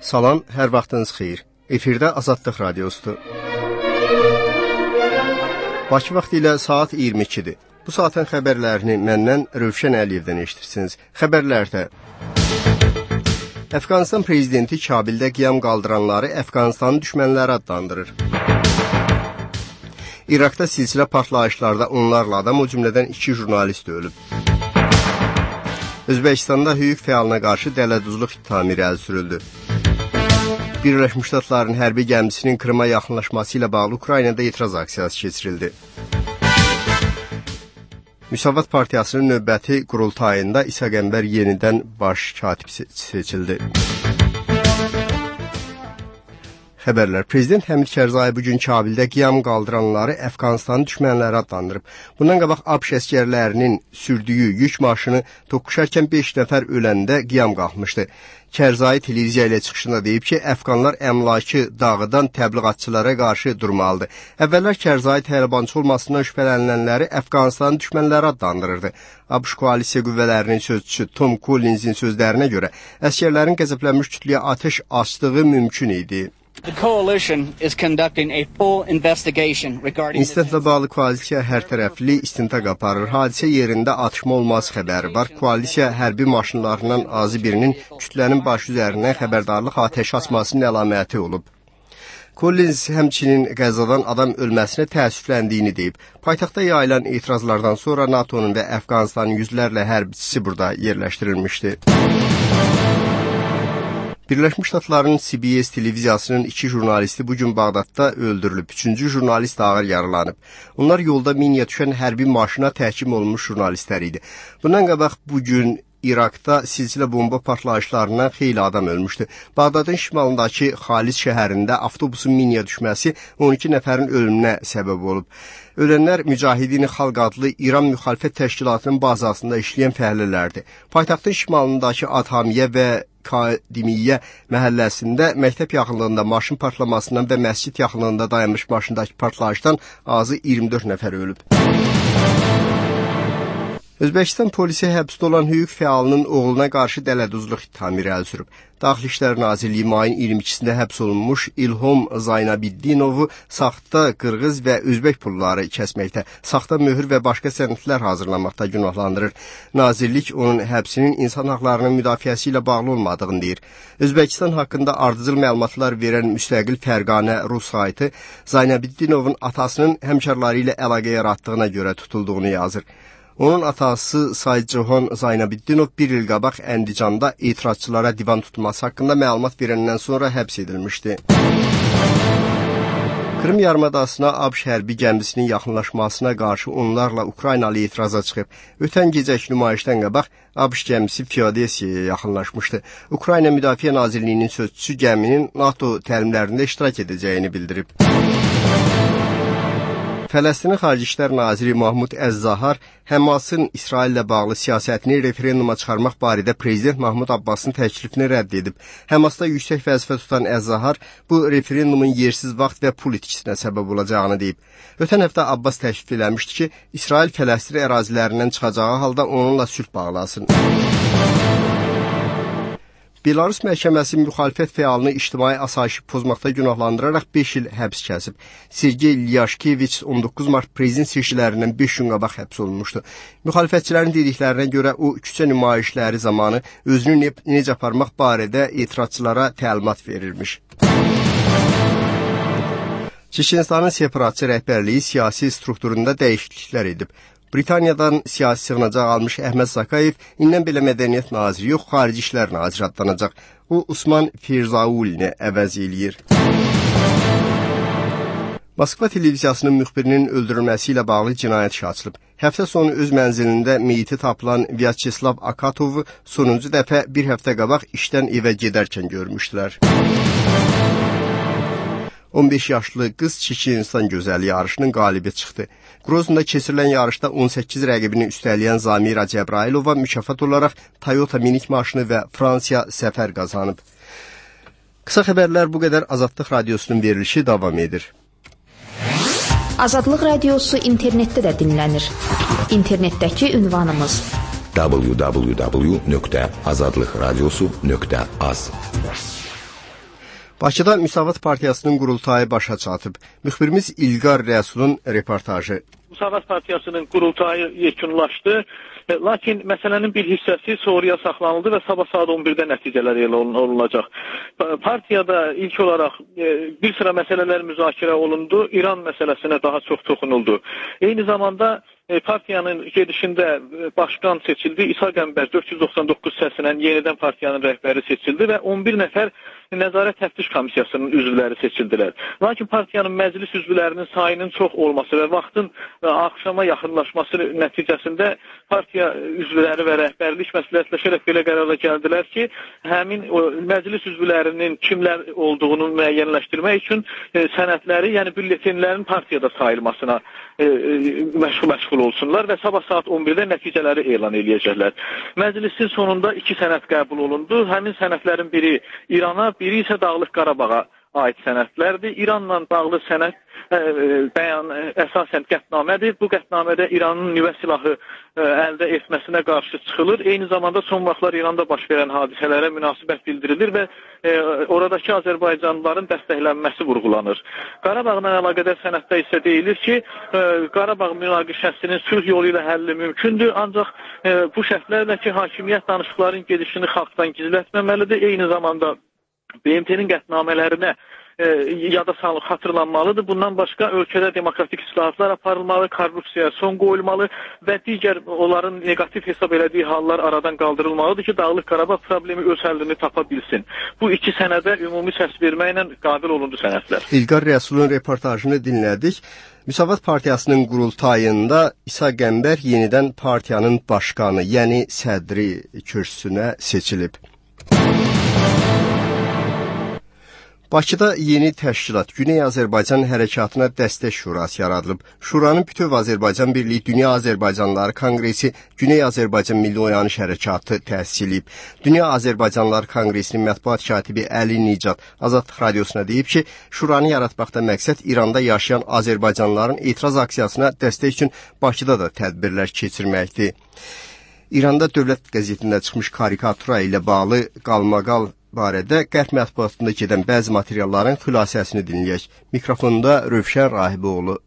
Salam, hər vaxtınız xeyir. Efirdə Azadlıq Radiosudur. Bakı vaxtı ilə saat 22-dir. Bu saatın xəbərlərini məndən Rövşən Əliyevdən eşitirsiniz. Xəbərlərdə Əfqanistan prezidenti Kabildə qiyam qaldıranları Əfqanistanın düşmənləri adlandırır. İraqda silsilə partlayışlarda onlarla adam, o cümlədən 2 jurnalist ölüb. Özbəkistanda hüquq fəalına qarşı dələduzluq ittihamı irəli sürüldü. Birləşmiş Ştatların hərbi gəmisinin Krıma yaxınlaşması ilə bağlı Ukraynada etiraz aksiyası keçirildi. Müsavat Partiyasının növbəti qurultayında İsa Qəmbər yenidən baş katib seçildi. Xəbərlər. Prezident Həmid Kərzai bugün Kabildə qiyam qaldıranları Əfqanistanın düşmənləri adlandırıb. Bundan qabaq ABŞ əskərlərinin sürdüyü yük maşını toqquşarkən 5 nəfər öləndə qiyam qalxmışdı. Kərzai televiziya ilə çıxışında deyib ki, Əfqanlar əmlakı dağıdan təbliğatçılara qarşı durmalıdır. Əvvəllər Kərzai təlibançı olmasından şübhələnilənləri Əfqanistanın düşmənləri adlandırırdı. ABŞ koalisiya qüvvələrinin sözçüsü Tom Collins'in sözlərinə görə əskərlərin qəzəblənmiş kütləyə atəş açdığı mümkün idi. İnsidentlə bağlı koalisiya hərtərəfli istintaq aparır. Hadisə yerində atışma olması xəbəri var. Koalisiya hərbi maşınlarından azı birinin kütlənin başı üzərinə xəbərdarlıq atəşi açmasının əlaməti olub. Collins həmçinin Qəzzadan adam ölməsinə təəssüfləndiyini deyib. Paytaxtda yayılan etirazlardan sonra NATO'nun və Əfqanistanın yüzlərlə hərbçisi burada yerləşdirilmişdi. Birləşmiş Ştatların CBS televiziyasının 2 jurnalisti bugün Bağdadda öldürülüb. 3-cü jurnalist ağır yaralanıb. Onlar yolda miniyə düşən hərbi maşına təhkim olunmuş jurnalistlər idi. Bundan qabaq bugün İraqda silsilə bomba partlayışlarından xeyli adam ölmüşdü. Bağdadın şimalındakı Xalis şəhərində avtobusun miniyə düşməsi 12 nəfərin ölümünə səbəb olub. Ölənlər Mücahidin Xalq adlı İran müxalifət təşkilatının bazasında işləyən fəhlələrdir. Paytaxtın şimalındakı Adhamiyə və Kadimiyyə məhəlləsində məktəb yaxınlığında maşın partlamasından və məscid yaxınlığında dayanmış maşındakı partlayışdan azı 24 nəfər ölüb. Özbəkistan polisi həbsdə olan hüquq fəalının oğluna qarşı dələduzluq ittihamı irəli sürüb. Daxili İşlər Nazirliyi mayın 22-sində həbs olunmuş İlhom Zaynabidinovu saxta qırğız və özbək pulları kəsməkdə, saxta möhür və başqa sənədlər hazırlamaqda günahlandırır. Nazirlik onun həbsinin insan haqlarının müdafiəsi ilə bağlı olmadığını deyir. Özbəkistan haqqında ardıcıl məlumatlar verən müstəqil fərqanə Rus saytı Zaynabidinovun atasının həmkarları ilə əlaqə yaratdığına görə tutulduğunu yazır. Onun atası Saycihan Zaynabidinov 1 il qabaq Əndicanda etirazçılara divan tutması haqqında məlumat verəndən sonra həbs edilmişdi. Krım yarımadasına ABŞ hərbi gəmisinin yaxınlaşmasına qarşı onlarla Ukraynalı etiraza çıxıb. Ötən gecəki nümayişdən qabaq ABŞ gəmisi Fiodesiyaya yaxınlaşmışdı. Ukrayna Müdafiə Nazirliyinin sözçüsü gəminin NATO təlimlərində iştirak edəcəyini bildirib. Fələstinin Xarici İşlər Naziri Mahmud Əzzahar Həmasın İsraillə bağlı siyasətini referenduma çıxarmaq barədə Prezident Mahmud Abbasın təklifini rədd edib. Həmasda yüksək vəzifə tutan Əzzahar bu referendumun yersiz vaxt və pul itkisinə səbəb olacağını deyib. Ötən həftə Abbas təklif eləmişdi ki, İsrail Fələstin ərazilərindən çıxacağı halda onunla sülh bağlasın. Belarus məhkəməsi müxalifət fəalını ictimai asayişi pozmaqda günahlandıraraq 5 il həbs kəsib. Sergey Lyashkeviç 19 mart prezident seçkilərindən 5 gün qabaq həbs olunmuşdu. Müxalifətçilərin dediklərinə görə o küçə nümayişləri zamanı özünü necə aparmaq barədə etirazçılara təlimat verirmiş. Çeçenistanın separatçı rəhbərliyi siyasi strukturunda dəyişikliklər edib. Britaniyadan siyasi sığınacaq almış Əhməd Zakayev indən belə mədəniyyət naziri yox, xarici işlər naziri adlanacaq. O, Usman Firzaullini əvəz eləyir. Moskva televiziyasının müxbirinin öldürülməsi ilə bağlı cinayət işi açılıb. Həftə sonu öz mənzilində meyiti tapılan Vyacheslav Akatovu sonuncu dəfə bir həftə qabaq işdən evə gedərkən görmüşdülər. 15 yaşlı qız Çeçenistan gözəli yarışının qalibi çıxdı. Qroznda keçirilən yarışda 18 rəqibini üstələyən Zamira Cəbrailova mükafat olaraq Toyota minik maşını və Fransiya səfər qazanıb. Qısa xəbərlər bu qədər. Azadlıq Radiosunun verilişi davam edir. Azadlıq Radiosu internetdə də dinlənir. İnternetdəki ünvanımız www.azadlıqradiosu.az Bakıda Müsavat Partiyasının qurultayı başa çatıb. Müxbirimiz İlqar Rəsulun reportajı. Müsavat Partiyasının qurultayı yekunlaşdı. Lakin məsələnin bir hissəsi sonraya saxlanıldı və sabah saat 11-də nəticələr elan olunacaq. Partiyada ilk olaraq bir sıra məsələlər müzakirə olundu. İran məsələsinə daha çox toxunuldu. Eyni zamanda partiyanın gedişində başqan seçildi. İsa Qəmbər 499 səsinə yenidən partiyanın rəhbəri seçildi və 11 nəfər Nəzarət Təftiş Komissiyasının üzvləri seçildilər. Lakin partiyanın məclis üzvlərinin sayının çox olması və vaxtın axşama yaxınlaşması nəticəsində partiya üzvləri və rəhbərlik məsləhətləşərək belə qərara gəldilər ki, həmin məclis üzvlərinin kimlər olduğunu müəyyənləşdirmək üçün sənədləri, yəni bülletenlərin partiyada sayılmasına məşğul olsunlar və sabah saat 11-də nəticələri elan edəcəklər. Məclisin sonunda 2 sənəd qəbul olundu. Həmin sənədlərin biri İrana, biri isə Dağlıq Qarabağa aid sənədlərdir. İranla bağlı sənəd bəyan əsasən qətnamədir. Bu qətnamədə İranın nüvə silahı əldə etməsinə qarşı çıxılır. Eyni zamanda son vaxtlar İranda baş verən hadisələrə münasibət bildirilir və oradakı Azərbaycanlıların dəstəklənməsi vurğulanır. Qarabağla əlaqədar sənəddə isə deyilir ki, Qarabağ münaqişəsinin sülh yolu ilə həlli mümkündür, ancaq bu şərtlərlə ki, hakimiyyət danışıqların gedişini xalqdan gizlətməməlidir. Eyni zamanda BMT-nin qətnamələrinə yada salıb xatırlanmalıdır. Bundan başqa ölkədə demokratik islahatlar aparılmalı, korrupsiyaya son qoyulmalı və digər onların negativ hesab elədiyi hallar aradan qaldırılmalıdır ki, Dağlıq Qarabağ problemi öz həllini tapa bilsin. Bu 2 sənədə ümumi səs verməklə qabil olundu sənədlər. İlqar Rəsulun reportajını dinlədik. Müsavat Partiyasının qurultayında İsa Qəmbər yenidən partiyanın başqanı, yəni sədri kürsüsünə seçilib. Bakıda yeni təşkilat Güney Azərbaycan Hərəkatına Dəstək Şurası yaradılıb. Şuranın bütöv Azərbaycan Birliyi Dünya Azərbaycanlıları Konqresi Güney Azərbaycan Milli Oyanış Hərəkatı təsis edib. Dünya Azərbaycanlıları Konqresinin mətbuat katibi Əli Nicat Azadlıq Radiosuna deyib ki, Şuranı yaratmaqda məqsəd İranda yaşayan Azərbaycanlıların etiraz aksiyasına dəstək üçün Bakıda da tədbirlər keçirməkdir. İranda Dövlət qəzetində çıxmış karikatura ilə bağlı qalmaqal barədə qərb mətbuatında gedən bəzi materialların xülasəsini dinləyək. Mikrofonda Rövşən Rahiboğlu.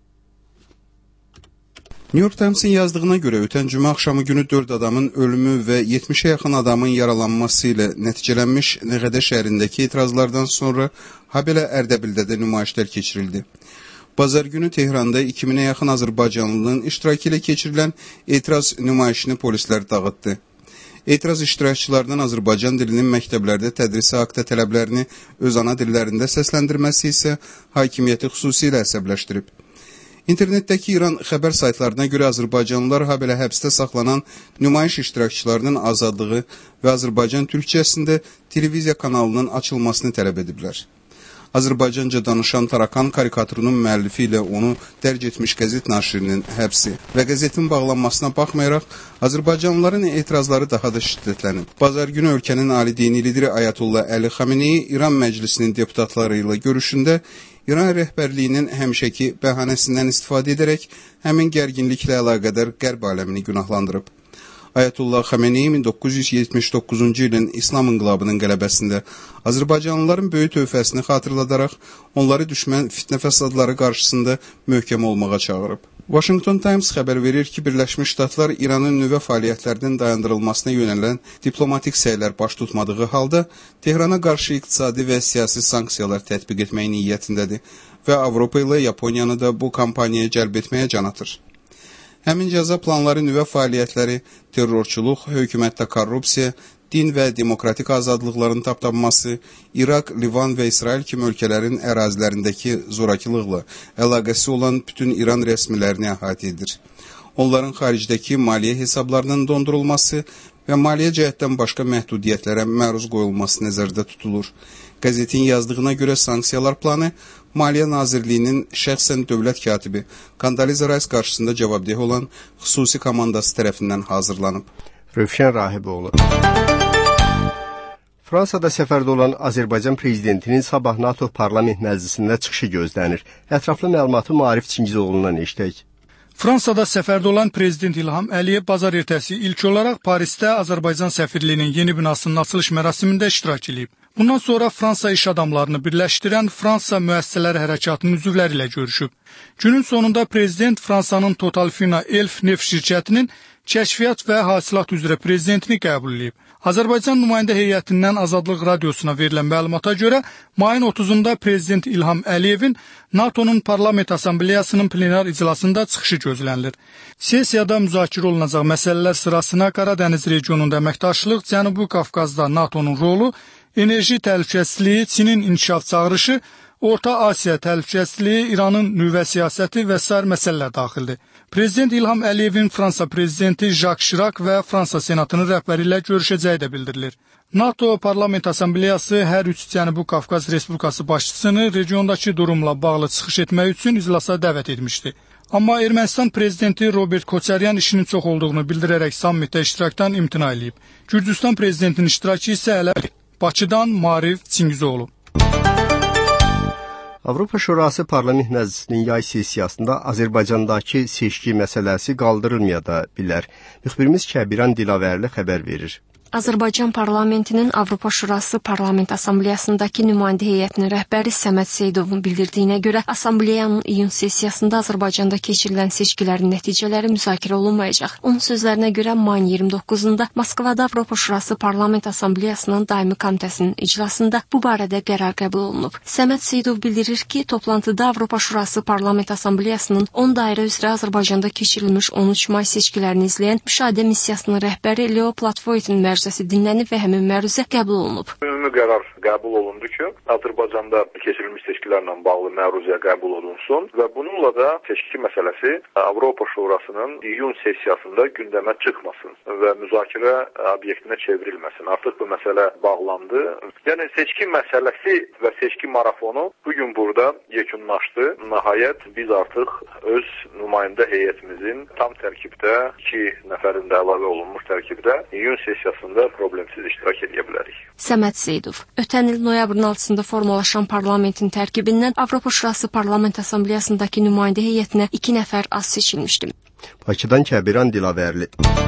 New York Times'in yazdığına görə ötən cümə axşamı günü 4 adamın ölümü və 70-ə yaxın adamın yaralanması ilə nəticələnmiş Nəğədə şəhərindəki etirazlardan sonra habelə Ərdəbildə də nümayişlər keçirildi. Bazar günü Tehranda 2000-ə yaxın Azərbaycanlının iştirakı ilə keçirilən etiraz nümayişini polislər dağıtdı. Etiraz iştirakçılarının Azərbaycan dilinin məktəblərdə tədrisi haqda tələblərini öz ana dillərində səsləndirməsi isə hakimiyyəti xüsusilə əsəbləşdirib. İnternetdəki İran xəbər saytlarına görə Azərbaycanlılar habelə həbsdə saxlanan nümayiş iştirakçılarının azadlığı və Azərbaycan türkçəsində televiziya kanalının açılmasını tələb ediblər. Azərbaycanca danışan Tarakan karikaturunun müəllifi ilə onu dərc etmiş qəzet naşirinin həbsi və qəzetin bağlanmasına baxmayaraq, Azərbaycanlıların etirazları daha da şiddətlənib. Bazar günü ölkənin ali dini lideri Ayətullah Əli Xameneyi İran Məclisinin deputatları ilə görüşündə İran rəhbərliyinin həmişəki bəhanəsindən istifadə edərək həmin gərginliklə əlaqədar qərb aləmini günahlandırıb. Ayətullah Xameneyi 1979-cu ilin İslam inqilabının qələbəsində Azərbaycanlıların böyük tövfəsini xatırladaraq onları düşmən fitnə fəsadları qarşısında möhkəm olmağa çağırıb. Washington Times xəbər verir ki, Birləşmiş Ştatlar İranın nüvə fəaliyyətlərinin dayandırılmasına yönələn diplomatik səylər baş tutmadığı halda Tehrana qarşı iqtisadi və siyasi sanksiyalar tətbiq etmək niyyətindədir və Avropa ilə Yaponiyanı da bu kampaniyaya cəlb etməyə can atır. Həmin cəza planları nüvə fəaliyyətləri, terrorçuluq, hökumətdə korrupsiya, din və demokratik azadlıqların tapdanması, İraq, Livan və İsrail kimi ölkələrin ərazilərindəki zorakılıqla əlaqəsi olan bütün İran rəsmilərini əhatə edir. Onların xaricdəki maliyyə hesablarının dondurulması və maliyyə cəhətdən başqa məhdudiyyətlərə məruz qoyulması nəzərdə tutulur. Qəzetin yazdığına görə sanksiyalar planı Maliyyə Nazirliyinin şəxsən dövlət katibi Kandaliza Rice qarşısında cavabdeh olan xüsusi komandası tərəfindən hazırlanıb. Rövşən Rahiboğlu. Fransada səfərdə olan Azərbaycan prezidentinin sabah NATO Parlament Məclisində çıxışı gözlənir. Ətraflı məlumatı Maarif Çingizoğlu'ndan eşitək. Fransada səfərdə olan Prezident İlham Əliyev bazar ertəsi ilk olaraq Parisdə Azərbaycan səfirliyinin yeni binasının açılış mərasimində iştirak edib. Bundan sonra Fransa iş adamlarını birləşdirən Fransa müəssisələri hərəkatının üzvləri ilə görüşüb. Günün sonunda prezident Fransanın Total Fina Elf neft şirkətinin kəşfiyyat və hasilat üzrə prezidentini qəbul edib. Azərbaycan nümayəndə heyətindən Azadlıq Radiosuna verilən məlumata görə mayın 30-da prezident İlham Əliyevin NATO'nun Parlament Assambleyasının plenar iclasında çıxışı gözlənilir. Sessiyada müzakirə olunacaq məsələlər sırasına Qaradəniz regionunda əməkdaşlıq, Cənubi Qafqazda NATO'nun rolu, enerji təhlükəsizliyi, Çinin inkişaf çağırışı, Orta Asiya təhlükəsizliyi, İranın nüvə siyasəti və sair məsələlər daxildir. Prezident İlham Əliyevin Fransa prezidenti Jacques Chirac və Fransa senatının rəhbəri ilə görüşəcəyi də bildirilir. NATO Parlament Assambleyası hər üç Cənubi Qafqaz Respublikası başçısını regiondakı durumla bağlı çıxış etmək üçün iclasa dəvət etmişdi. Amma Ermənistan prezidenti Robert Koçaryan işinin çox olduğunu bildirərək sammitdə iştirakdan imtina edib. Gürcüstan prezidentinin iştirakı isə hələ Bakıdan Marif Çingizoğlu. Avropa Şurası Parlament Məclisinin yay sessiyasında Azərbaycandakı seçki məsələsi qaldırılmaya da bilər. Müxbirimiz Kəbiran Dilavərli xəbər verir. Azərbaycan parlamentinin Avropa Şurası Parlament Assambleyasındakı nümayəndə heyətinin rəhbəri Səməd Seyidovun bildirdiyinə görə, Assambleyanın iyun sessiyasında Azərbaycanda keçirilən seçkilərin nəticələri müzakirə olunmayacaq. Onun sözlərinə görə mayın 29-da Moskvada Avropa Şurası Parlament Assambleyasının daimi komitəsinin iclasında bu barədə qərar qəbul olunub. Səməd Seyidov bildirir ki, toplantıda Avropa Şurası Parlament Assambleyasının 10 dairə üzrə Azərbaycanda keçirilmiş 13 may seçkilərini izləyən müşahidə missiyasının rəhbəri Leo Platvoytin məruzəsi dinlənib və həmin məruzə qəbul olunub. Ümumi qərar qəbul olundu ki, Azərbaycanda keçirilmiş seçkilərlə bağlı məruzə qəbul olunsun və bununla da seçki məsələsi Avropa Şurasının iyun sessiyasında gündəmə çıxmasın və müzakirə obyektinə çevrilməsin. Artıq bu məsələ bağlandı. Yəni seçki məsələsi və seçki marafonu bugün burada yekunlaşdı. Nəhayət biz artıq öz nümayəndə heyətimizin tam tərkibdə 2 nəfərin də əlavə olunmuş tərkibdə iyun sessiyasında problemsiz iştirak edə bilərik. Səməd Seyidov, ötən il noyabrın 6-sında formalaşan parlamentin tərkibindən Avropa Şurası Parlament Assambleyasındakı nümayəndə heyətinə 2 nəfər az seçilmişdi. Bakıdan Kəbiran Dilavərli.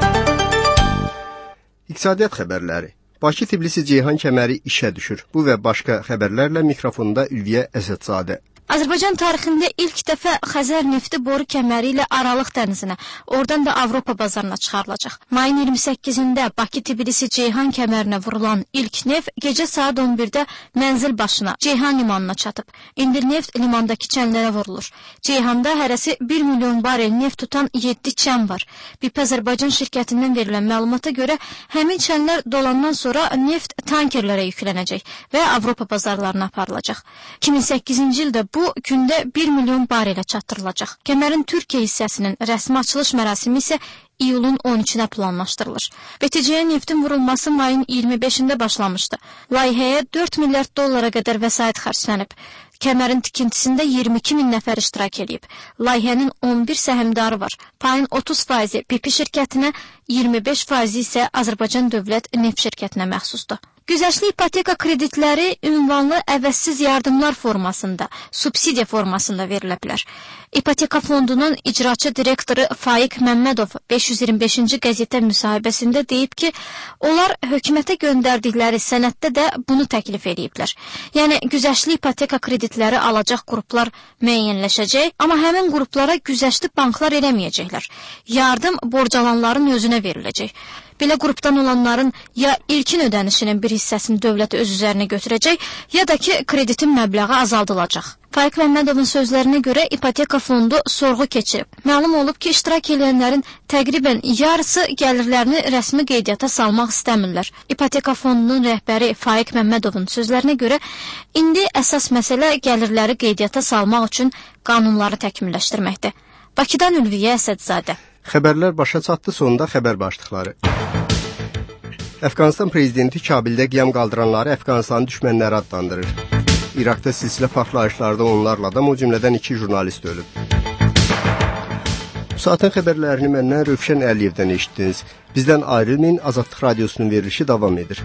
İqtisadiyyat xəbərləri. Bakı-Tbilisi-Ceyhan kəməri işə düşür. Bu və başqa xəbərlərlə mikrofonda Ülviyə Əsədzadə. Azərbaycan tarixində ilk dəfə Xəzər nefti boru kəməri ilə Aralıq dənizinə, oradan da Avropa bazarına çıxarılacaq. Mayın 28-də Bakı-Tbilisi-Ceyhan kəmərinə vurulan ilk neft gecə saat 11-də mənzil başına, Ceyhan limanına çatıb. İndi neft limandakı çənlərə vurulur. Ceyhanda hərəsi 1 milyon barel neft tutan 7 çən var. BIP Azərbaycan şirkətindən verilən məlumata görə həmin çənlər dolandan sonra neft tankerlərə yüklənəcək və Avropa bazarlarına aparılacaq. 2008-ci ildə bu gündə 1 milyon barelə çatdırılacaq. Kəmərin Türkiyə hissəsinin rəsmi açılış mərasimi isə iyulun 13-nə planlaşdırılır. BTC-yə neftin vurulması mayın 25-də başlamışdı. Layihəyə 4 milyard dollara qədər vəsait xərclənib. Kəmərin tikintisində 22 min nəfər iştirak edib. Layihənin 11 səhmdarı var. Payın 30% BP şirkətinə, 25% isə Azərbaycan Dövlət Neft şirkətinə məxsusdur. Güzəştli ipoteka kreditləri ünvanlı əvəzsiz yardımlar formasında, subsidiya formasında verilə bilər. İpoteka fondunun icraçı direktoru Faiq Məmmədov 525-ci qəzetə müsahibəsində deyib ki, onlar hökumətə göndərdikləri sənəddə də bunu təklif ediblər. Yəni, güzəştli ipoteka kreditləri alacaq qruplar müəyyənləşəcək, amma həmin qruplara güzəştli banklar eləməyəcəklər. Yardım borcalanların özünə veriləcək. Belə qrupdan olanların ya ilkin ödənişinin bir hissəsini dövlət öz üzərinə götürəcək, ya da ki, kreditin məbləği azaldılacaq. Faiq Məmmədovun sözlərinə görə ipoteka fondu sorğu keçirib. Məlum olub ki, iştirak edənlərin təqribən yarısı gəlirlərini rəsmi qeydiyyata salmaq istəmirlər. İpoteka fondunun rəhbəri Faiq Məmmədovun sözlərinə görə, indi əsas məsələ gəlirləri qeydiyyata salmaq üçün qanunları təkmilləşdirməkdir. Bakıdan Ülviyə Əsədzadə. Xəbərlər başa çatdı, sonunda xəbər başlıqları. Əfqanistan prezidenti Kabildə qiyam qaldıranları Əfqanistanın düşmənləri adlandırır. İraqda silsilə partlayışlarda onlarla adam, o cümlədən 2 jurnalist ölüb. Bu saatın xəbərlərini məndən Rövşən Əliyevdən eşitdiniz. Bizdən ayrılmayın, Azadlıq Radiosunun verilişi davam edir.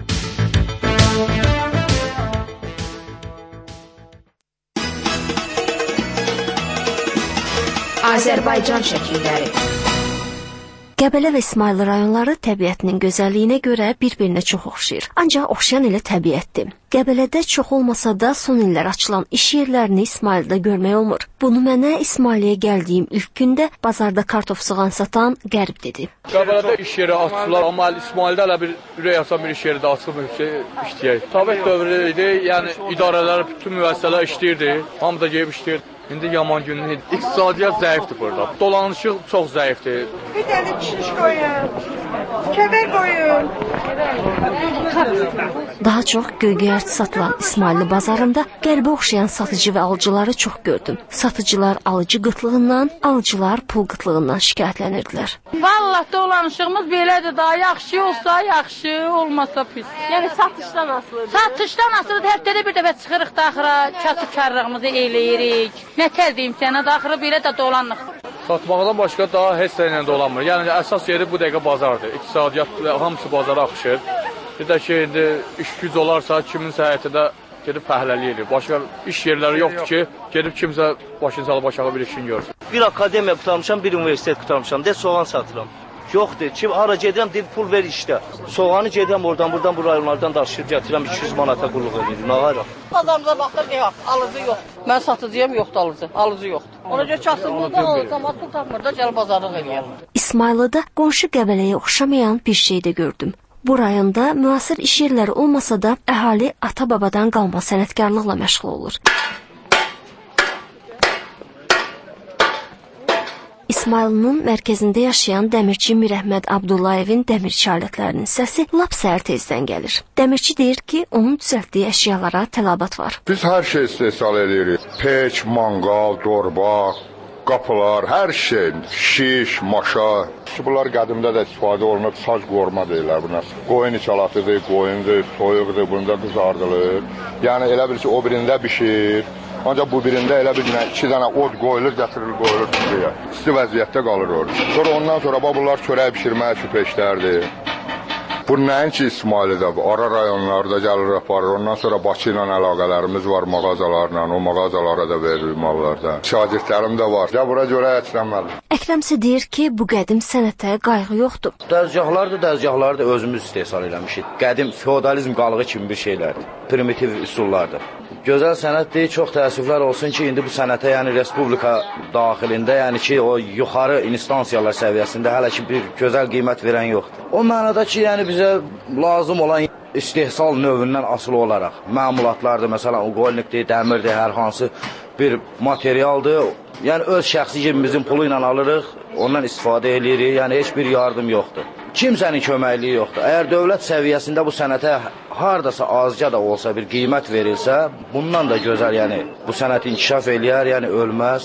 Azərbaycan şəkilləri. Qəbələ və İsmayıl rayonları təbiətinin gözəlliyinə görə bir-birinə çox oxşayır. Ancaq oxşayan elə təbiətdir. Qəbələdə çox olmasa da son illər açılan iş yerlərini İsmayılda görmək olmur. Bunu mənə İsmailiyə gəldiyim ilk gündə bazarda kartof soğan satan Qərib dedi. Qəbələdə iş yeri açdılar, amma İsmaildə elə bir ürək açan bir iş yeri də açılmır ki, işləyək. Sovet dövrü idi, yəni idarələr, bütün müəssisələr işləyirdi, hamı da gəlib işləyirdi. İndi yaman günün iqtisadiyyat zəifdir burada. Dolanışıq çox zəifdir. Bir dənə pişiş qoyun, kəvər qoyun. Daha çox göygöyərti satılan İsmailli bazarında Qərbə oxşayan satıcı və alıcıları çox gördüm. Satıcılar alıcı qıtlığından, alıcılar pul qıtlığından şikayətlənirdilər. Vallahi dolanışığımız belədir daha. Yaxşı olsa yaxşı, olmasa pis. Yəni satışdan asılıdır. Satışdan asılıdır. Həftədə bir dəfə çıxırıq daxıra, kasıb-karlığımızı eləyirik. Nə tər deyim sənə, daxıra belə də dolanıq. Satmaqdan başqa daha heç ilə dolanmır. Yəni əsas yeri bu dəqiqə bazardır. İqtisadiyyat hamısı bazara axışır. Bir də ki, indi iş güc olarsa kiminsə həyətində gedib fəhləlik edir. Başqa iş yerləri yoxdur ki, gedib kimsə başını salıb aşağı bir işini görsün. Bir akademiya qutarmışam, bir universitet qutarmışam. De soğan satıram. Yoxdur. Kim hara gedirəm, deyir pul ver işdə. Soğanı gedirəm oradan, buradan bu rayonlardan daşıyıb gətirəm 200 manata qulluq edir. Nə var? Bazarımıza baxır, yox, alıcı yoxdur. Mən satıcıyam, yoxdur alıcı. Alıcı yoxdur. Ona görə kasıblıqda olsam, pul tapmırda gəl bazarlıq eləyəm. İsmayılıda qonşu qəbələyə oxşamayan bir şey də gördüm. Bu rayonda müasir iş yerləri olmasa da əhali ata-babadan qalma sənətkarlıqla məşğul olur. İsmailinin mərkəzində yaşayan dəmirçi Mirəhməd Abdullayevin dəmirçi alətlərinin səsi lap səhər tezdən gəlir. Dəmirçi deyir ki, onun düzəltdiyi əşyalara tələbat var. Biz hər şey istehsal edirik. Peç, manqal, dorba, qapılar, hər şey, şiş, maşa. Bunlar qədimdə də istifadə olunub, sac qorma deyirlər buna. Qoyun içalatıdır, qoyundur, soyuqdur, bunda qızardılır. Yəni elə bil ki, o birində bişir. Ancaq bu birində elə bir 2 dənə od qoyulur, gətirilir, qoyulur tüzüyə. İsti vəziyyətdə qalır orada. Sonra ondan sonra bunlar çörək bişirməyə üçün peşlərdir. Bu nəinki İsmailidə, ara rayonlarda gəlir, aparır. Ondan sonra Bakı ilə əlaqələrimiz var mağazalarla, o mağazalara da verilir mallarda. Şagirdlərim də var. Ya bura görə əklənməli. Əkrəmsə deyir ki, bu qədim sənətə qayğı yoxdur. Dəzgahları da özümüz istehsal eləmişik. Qədim feodalizm qalığı kimi bir şeylərdir. Primitiv üsullardır. Gözəl sənətdir, çox təəssüflər olsun ki, indi bu sənətə, yəni Respublika daxilində, yəni ki, o yuxarı instansiyalar səviyyəsində hələ ki bir gözəl qiymət verən yoxdur. O mənada ki, yəni bizə lazım olan istehsal növündən asılı olaraq, məmulatlardır, məsələn, uqolnikdir, dəmirdir, hər hansı bir materialdır. Yəni öz şəxsi cibimizin pulu ilə alırıq, ondan istifadə edirik, yəni heç bir yardım yoxdur. Kimsənin köməkliyi yoxdur. Əgər dövlət səviyyəsində bu sənətə hardasa azca da olsa bir qiymət verilsə, bundan da gözəl, yəni bu sənət inkişaf eləyər, yəni ölməz.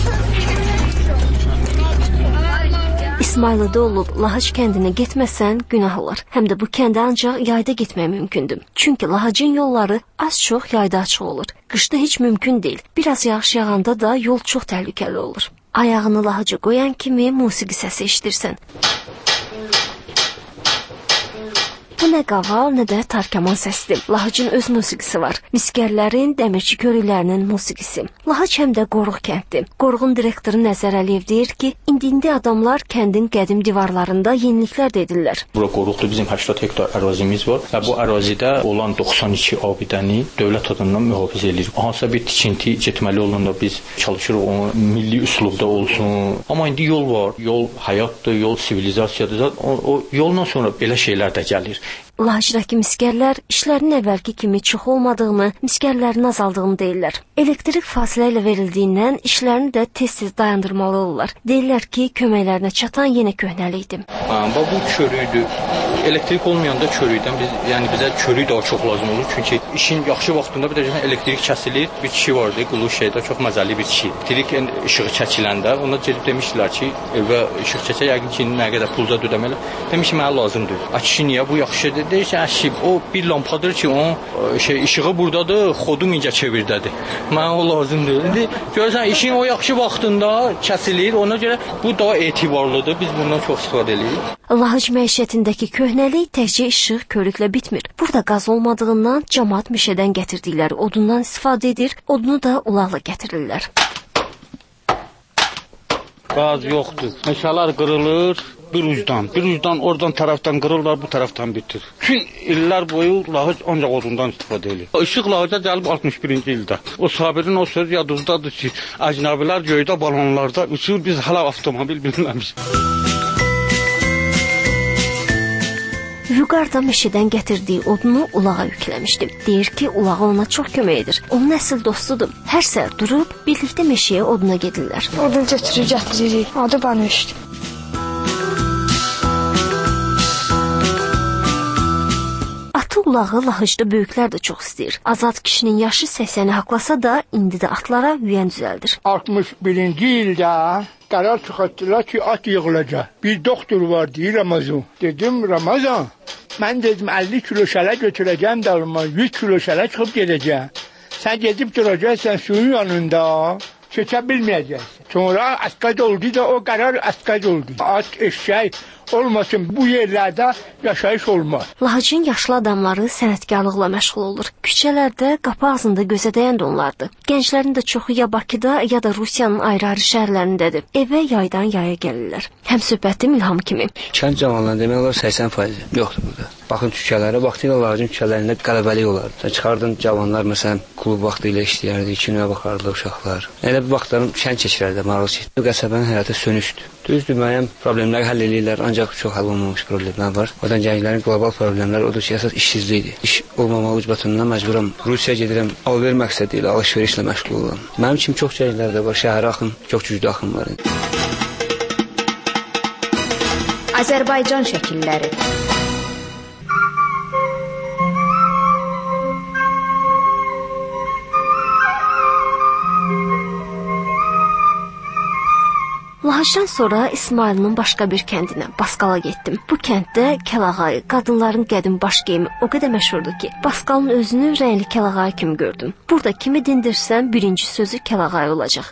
İsmayılıda olub Lahac kəndinə getməsən günah olar. Həm də bu kəndə ancaq yayda getmək mümkündür. Çünki Lahacın yolları az-çox yayda açıq olur. Qışda heç mümkün deyil. Biraz yağış yağanda da yol çox təhlükəli olur. Ayağını Lahaca qoyan kimi musiqi səsi eşidirsən. Bu nə qaval, nə də tarkaman səsdir. Lahacın öz musiqisi var. Miskərlərin, dəmirçi körüklərinin musiqisi. Lahac həm də Qoruq kənddir. Qoruğun direktoru Nəzər Əliyev deyir ki, indi adamlar kəndin qədim divarlarında yeniliklər də edirlər. Bura Qoruqda bizim 80 hektar ərazimiz var və bu ərazidə olan 92 abidəni dövlət adından mühafizə edirik. Hansısa bir tikinti getməli olanda biz çalışırıq onu milli üslubda olsun. Amma indi yol var. Yol həyatdır, yol sivilizasiyadır. O yolla sonra belə şeylər də gəlir. Lahacdakı miskərlər işlərinin əvvəlki kimi çox olmadığını, miskərlərin azaldığını deyirlər. Elektrik fasilə ilə verildiyindən işlərini də tez-tez dayandırmalı olurlar. Deyirlər ki, köməklərinə çatan yenə köhnəlikdir. Bu körüydür. Elektrik olmayanda körükdən bizə körük daha çox lazım olur. Çünki işin yaxşı vaxtında bir də elektrik kəsilir. Bir kişi vardı, qulu şeydə çox məzəli bir kişi. Elektrik işığı çəkiləndə ona gedib demişdilər ki, evə işıq çəkə yəqin ki, nə qədər pulda ödəməli. Demiş ki, mənə lazımdır. Kişi niyə bu yaxşıdır? Deyir ki, əşib, o bir lampadır ki, onun işığı buradadır, xodu incə çevirdədir. Mənə o lazımdır. İndi görürsən, işin o yaxşı vaxtında kəsilir, ona görə bu daha etibarlıdır. Biz bundan çox istifadə edirik. Lahac məişətindəki köhnəlik təkcə işıq, körüklə bitmir. Burada qaz olmadığından cəmaət meşədən gətirdikləri odundan istifadə edir, odunu da ulaqla gətirirlər. Qaz yoxdur. Meşələr qırılır. bir ucdan oradan tərəfdən qırırlar, bu tərəfdən bitir. Bütün illər boyu lahıc ancaq odundan istifadə edir. İşıq lahıca gəlib 61-ci ildə. O Sabirin o söz yadımızdadır ki, əcnəbilər göydə balonlarda uçur, biz hələ avtomobil bilməmişik. Vüqar da meşədən gətirdiyi odunu ulağa yükləmişdi. Deyir ki, ulağa ona çox kömək edir. Onun əsl dostudur. Hər səhər durub, birlikdə meşəyə oduna gedirlər. Odun gətiririk. Adı Banışdı. Atı ulağı lahıcda böyüklər də çox istəyir. Azad kişinin yaşı 80-i haqlasa da, indi də atlara yüyən düzəldir. 61-ci ildə qərar çıxartdılar ki, at yığılacaq. Bir doktor var deyir Ramazan. Dedim Ramazan, mən dedim 50 kilo şələ götürəcəm dalıma, 100 kilo şələ çıxıb gedəcəm. Sən gedib duracaqsan suyun yanında, keçə bilməyəcəksən. Sonra əsqac oldu da o qərar əsqac oldu. At, eşək olmasın, bu yerlərdə yaşayış olmaz. Lahıcın yaşlı adamları sənətkarlıqla məşğul olur. Küçələrdə, qapı ağzında gözə dəyən də onlardır. Gənclərin də çoxu ya Bakıda, ya da Rusiyanın ayrı-ayrı şəhərlərindədir. Evə yaydan yaya gəlirlər. Həm söhbətim İlham kimi. Kənd cavanlarının demək olar 80% yoxdur burada. Baxın küçələrə, vaxtilə Lahıcın küçələrində qələbəlik olardı. Çıxardın cavanlar, məsələn, klub vaxtı ilə işləyərdi, kinoya baxardı uşaqlar. Elə bir vaxtların şən keçirərdi, maraq keçirdi. Bu qəsəbənin həyatı sönüşdür. Düzdür, müəyyən problemləri həll edirlər, ancaq çox həll olmamış problemlər var. Oradan gənclərin qlobal problemləri odur ki, əsas işsizlikdir. İş olmamağı ucbatından məcburam Rusiyaya gedirəm, alver məqsədi ilə alış-verişlə məşğul olan. Mənim kimi çox gənclər də var, şəhərə axın, çox güclü axın var. Azərbaycan şəkilləri. Lahıcdan sonra İsmailin başqa bir kəndinə, Baskala getdim. Bu kənddə kəlağayı, qadınların qədim baş geyimi o qədər məşhurdur ki, Baskalın özünü rəngli kəlağayı kimi gördüm. Burada kimi dindirsəm, birinci sözü kəlağayı olacaq.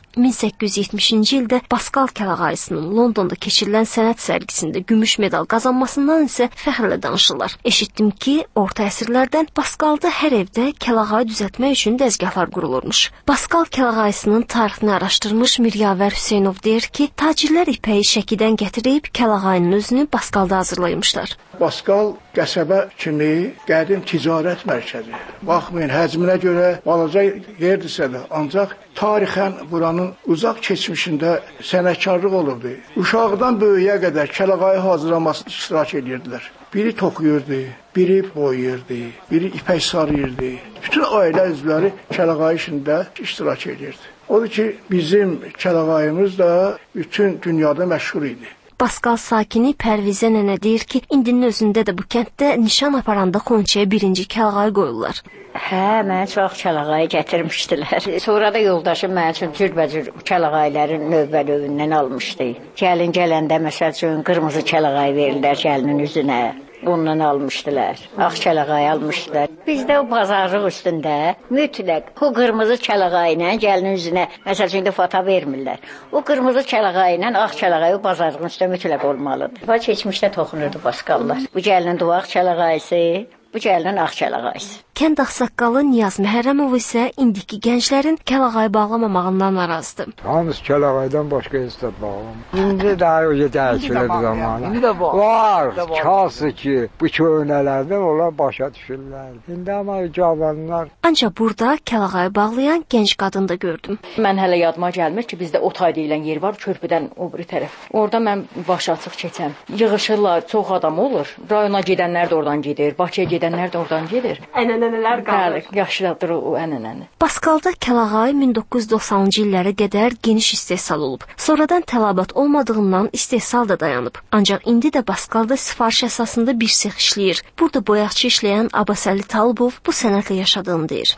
1870-ci ildə Baskal kəlağayısının Londonda keçirilən sənət sərgisində gümüş medal qazanmasından isə fəxrlə danışırlar. Eşitdim ki, orta əsrlərdən Baskalda hər evdə kəlağayı düzəltmək üçün dəzgahlar qurulurmuş. Baskal kəlağayısının tarixini araşdırmış Miryavər Hüseynov deyir ki, tacirlər ipəyi Şəkidən gətirib kəlağayının özünü Baskalda hazırlaymışlar. Baskal qəsəbə kimi qədim ticarət mərkəzi. Baxmayın, həcminə görə balaca yerdirsə də, ancaq tarixən buranın uzaq keçmişində sənətkarlıq olurdu. Uşaqdan böyüyə qədər kəlağayı hazırlamasına iştirak edirdilər. Biri toxuyurdu, biri boyayırdı, biri ipək sarıyırdı. Bütün ailə üzvləri kəlağayı işində iştirak edirdi. Odur ki, bizim kəlağayımız da bütün dünyada məşhur idi. Baskal sakini Pərvizə nənə deyir ki, indinin özündə də bu kənddə nişan aparanda xonçaya birinci kəlağayı qoyurlar. Hə, mənə çox kəlağayı gətirmişdilər. Sonra da yoldaşım mənə üçün cürbəcür kəlağayıların növbə-növündən almışdı. Gəlin gələndə məsəl üçün qırmızı kəlağayı verirlər gəlinin üzünə. Ondan almışdılar. Ağ kəlağayı almışdılar. Bizdə o bazarlıq üstündə mütləq o qırmızı kəlağayı ilə gəlinin üzünə məsəl üçün də fata vermirlər. O qırmızı kəlağayı ilə ağ kəlağayı bazarlığın üstündə mütləq olmalıdır. Və keçmişdə toxunurdu Baskallar. Bu gəlinin duvaq kəlağayısı, bu gəlinin ağ kəlağayısı. Kənd ağsaqqalı Niyaz Məhərrəmov isə indiki gənclərin kəlağayı bağlamamağından narazıdır. Hamısı kəlağaydan başqa istət bağlamır. İndi daha öyle dəyişilir zamanı. İndi də var. Kalsı ki, bu köynələrdən onlar başa düşürlər. İndi ama cavanlar. Ancaq burada kəlağayı bağlayan gənc qadın da gördüm. Mən hələ yadıma gəlmir ki, bizdə Otay deyilən yer var, körpüdən o biri tərəf. Orada mən baş açıq keçəm. Yığışırlar, çox adam olur. Rayona gedənlər də oradan gedir, Bakıya gedənlər də oradan gedir. Ənənələr qalır. Yaşlıdır o ənənəni. Baskalda kəlağayı 1990-cı illərə qədər geniş istehsal olub. Sonradan tələbat olmadığından istehsal da dayanıb. Ancaq indi də Baskalda sifariş əsasında bir sex işləyir. Burada boyaqçı işləyən Abbasəli Talibov bu sənətlə yaşadığını deyir.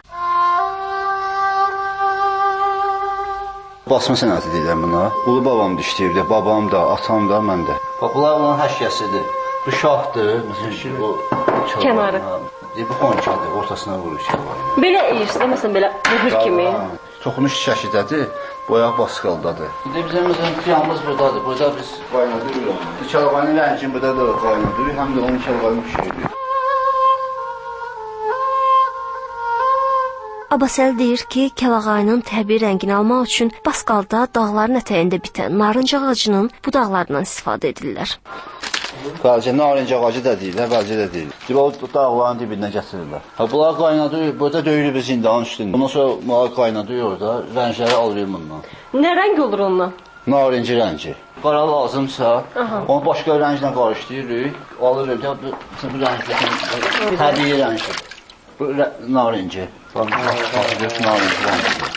Basma sənəti deyirəm buna. Ulu babam da işləyirdi, babam da, atam da, mən də. Bunlar onun həşyəsidir. Bu şahdır, məsələn o kənarı. Bu xonçadır, ortasına vurur şey var. Belə eləyirsən, məsələn belə mühür kimi. Toxunuş şəkildədir, boyaq Baskaldadır. İndi bizim qiyamımız buradadır. Burada biz qaynadırıq. Bu kəlağayının rəngini burada da qaynadırıq, həm də onun kəlağayını pişiririk. Abbasəli deyir ki, kəlağayının təbii rəngini almaq üçün Baskalda dağların ətəyində bitən narıncı ağacının budaqlarından istifadə edirlər. Bəlcə narıncı ağacı da deyirlər, bəlcə də deyirlər. O dağların dibindən gətirirlər. Bunlar qaynadır, burada döyülür bir zindanın üstündə. Ondan sonra bunlar qaynadır orada, rəngləri alırıq bundan. Nə rəng olur ondan? Narıncı rəngi. Qara lazımsa, onu başqa rənglə qarışdırırıq, alırıq. Bu rənglə, təbii rəngdir. Bu narıncı. Bu narıncı rəngidir.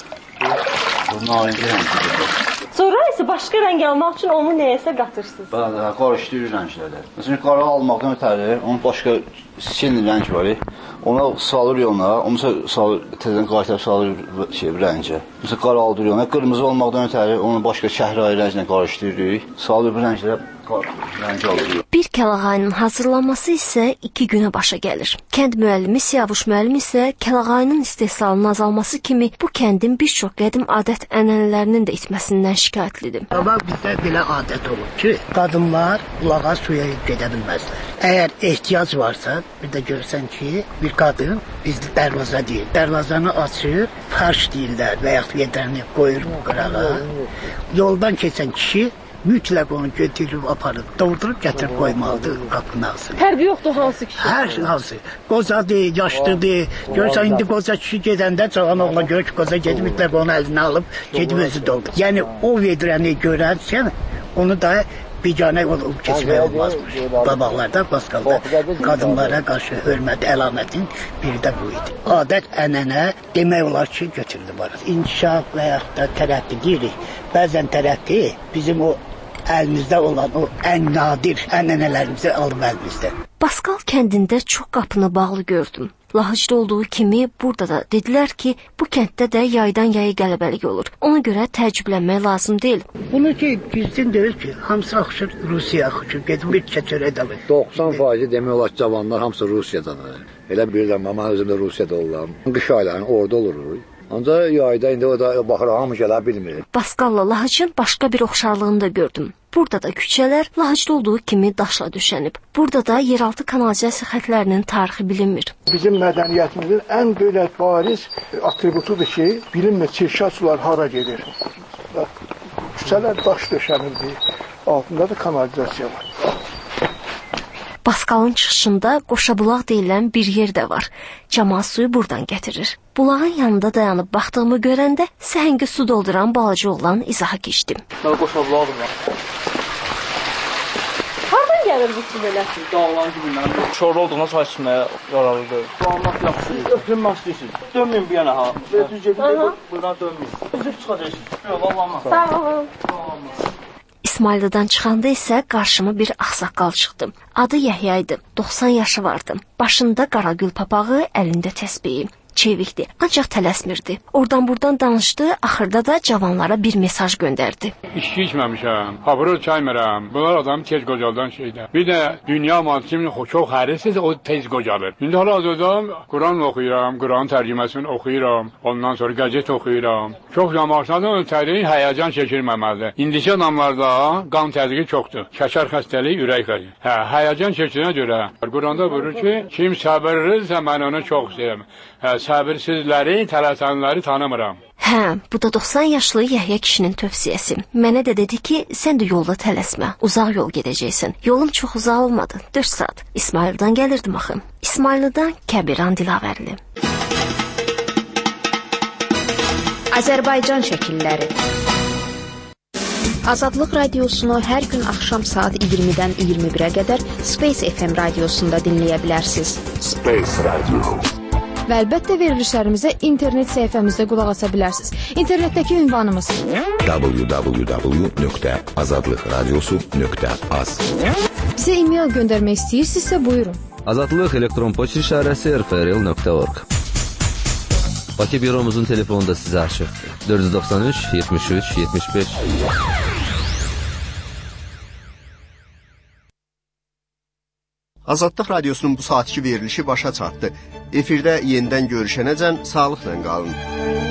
Bu narıncı rəngidir. Sonra isə başqa rəng almaq üçün onu nəyəsə qatırsınız? Bəli, qarışdırır rəngləri. Məsələn, qara almaqdan ötəri, onun başqa silin rəng var. Ona salır ona, onu salır, tezdən qaytarıb salır rəngə. Məsələn, qara aldırır ona, qırmızı olmaqdan ötəri onu başqa şəhrai rənglə qarışdırırıq, salır bu rənglərə rəng alırıq. Bir kəlağayının hazırlanması isə 2 günə başa gəlir. Kənd müəllimi Siyavuş müəllim isə kəlağayının istehsalının azalması kimi bu kəndin bir çox qədim adət-ənənələrinin də itməsindən şikayətlidir. Amma bizdə belə adət olur ki, qadınlar bulağa suya gedə bilməzlər. Əgər ehtiyac varsa, bir də görsən ki, bir qadın bizdə dərvaza deyil. Dərvazanı açır, farş deyirlər və yaxud vedrəni qoyur qırağa. Yoldan keçən kişi mütləq onu götürüb aparıb, doldurub gətirib qoymalıdır qapının ağzına. Fərqi yoxdur hansı kişi? Hər hansı. Qocadır, yaşlıdır. Görsən indi qoca kişi gedəndə cavan oğlan görür ki, qoca gedib mütləq onu əlinə alıb, gedib özü doldur. Yəni o vedrəni görərsən, onu da biganə olub keçmək olmazmış. Babaqlarda, Baskalda qadınlara qarşı hörmət əlamətin biri də bu idi. Adət, ənənə demək olar ki, götürüldü barası. İnkişaf və yaxud da tərəqqi deyirik. Bəzən tərəqqi bizim o əlimizdə olan o ən nadir ənənələrimizi alıb əlimizdə. Baskal kəndində çox qapını bağlı gördüm. Lahıcda olduğu kimi burada da dedilər ki, bu kənddə də yaydan yaya qələbəlik olur. Ona görə təəccüblənmək lazım deyil. Bunu ki, gizlin deyil ki, hamısı axışır Rusiyaya axışır, gedib bir keçörə də. 90% demək olar ki, cavanlar hamısı Rusiyadadır. Elə bilirəm, amma özüm də Rusiyada oluram. Qış aylarında orada oluruq. Ancaq yayda indi o da baxır, hamı gələ bilmir. Baskalla Lahıcın başqa bir oxşarlığını da gördüm. Burada da küçələr Lahıcda olduğu kimi daşla döşənib. Burada da yeraltı kanalizasiya xətlərinin tarixi bilinmir. Bizim mədəniyyətimizin ən belə bariz atributudur ki, bilinmir çirkab sular hara gedir. Küçələr daş döşənildi, altında da kanalizasiya var. Baskalın çıxışında Qoşabulaq deyilən bir yer də var. Cəmaət suyu buradan gətirir. Bulağın yanında dayanıb baxdığımı görəndə səhəngi su dolduran balaca oğlan izaha keçdim. Qoşabulaqdır var. Hardan gəlir bu su belə? Dağların dibindən. Şorlu olduğuna çay içməyə yararlıdır. Dağılmaq yaxşıdır. Öpünmək istəyirsiniz. Dönməyin bir yana ha. Düz gedin, buradan dönməyin. Üzüb çıxacaqsınız. Yox, Allah'ım. Sağ olun. İsmaildən çıxanda isə qarşıma bir ağsaqqal çıxdı. Adı Yəhya idi. 90 yaşı vardı. Başında qaragül papağı, əlində təsbehi. Çevikdi, ancaq tələsmirdi. Oradan buradan danışdı, axırda da cavanlara bir mesaj göndərdi. İçki içməmişəm, papiros çaymıram. Bunlar adam tez qocaldan şeydə. Bir də dünya madisinin çox hərisizsə o tez qocalır. İndi hal-hazırda Quran oxuyuram, Quran tərcüməsini oxuyuram, ondan sonra qəzet oxuyuram. Çox yamaşladan ötəri həyəcan keçirməməlidir. İndiki adamlarda qan təzyiqi çoxdur. Şəkər xəstəliyi, ürək xəstəliyi. Həyəcan keçirənə görə Quranda buyurur ki, kim səbirlidirsə mən onu çox istəyirəm. Səbirsizləri, tələsənləri tanımıram. Bu da 90 yaşlı Yəhya kişinin tövsiyəsi. Mənə də dedi ki, sən də yolda tələsmə, uzaq yol gedəcəksən. Yolum çox uzaq olmadı, 4 saat. İsmaildən gəlirdim axı. İsmaildən Kəbiran Dilavərli. Azərbaycan şəkilləri. Azadlıq radiosunu hər gün axşam saat 20-dən 21-ə qədər Space FM radiosunda dinləyə bilərsiniz. Space Radio. Və əlbəttə verilişlərimizə internet səhifəmizdə qulaq asa bilərsiniz. İnternetdəki ünvanımız www.azadlıqradiosu.az. Bizə e-mail göndərmək istəyirsinizsə buyurun. Azadlıq elektron poçt işarəsi rfrl.org. Bakı büromuzun telefonu da sizə açıqdır. 493 73 75. Azadlıq radiosunun bu saatki verilişi başa çatdı. Efirdə yenidən görüşənəcən sağlıqla qalın.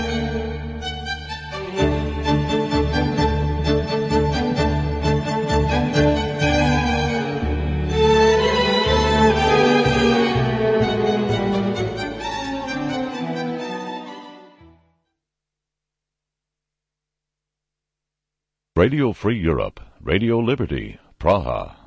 Radio Free Europe, Radio Liberty, Praha.